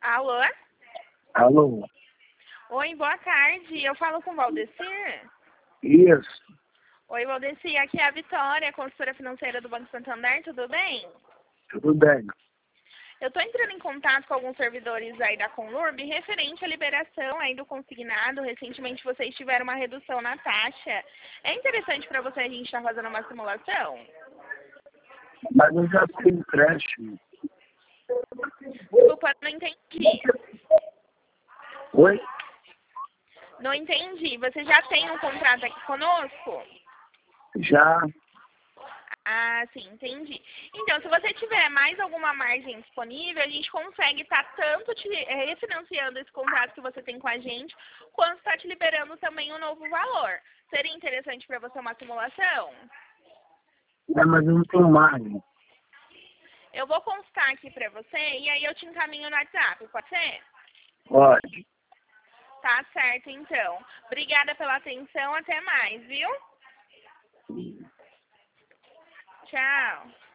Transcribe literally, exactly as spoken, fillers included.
Alô? Alô? Oi, boa tarde. Eu falo com o Valdecir? Isso, Oi, Valdecir. Aqui é a Vitória, consultora financeira do Banco Santander. Tudo bem? tudo bem. Eu estou entrando em contato com alguns servidores aí da Conlurb referente à liberação aí do consignado. Recentemente vocês tiveram uma redução na taxa. É interessante para você a gente estar fazendo uma simulação? Mas eu já fiz empréstimo. Desculpa, não entendi. Oi? Não entendi. Você já tem um contrato aqui conosco? Já. Ah, sim, entendi. Então, se você tiver mais alguma margem disponível, a gente consegue estar tanto te eh, refinanciando esse contrato que você tem com a gente, quanto está te liberando também um novo valor. Seria interessante para você uma simulação? É, mas eu não tenho margem. Eu vou constar aqui para você e aí eu te encaminho no WhatsApp, pode ser? Pode. Tá certo, então. Obrigada pela atenção, até mais, viu? Tchau.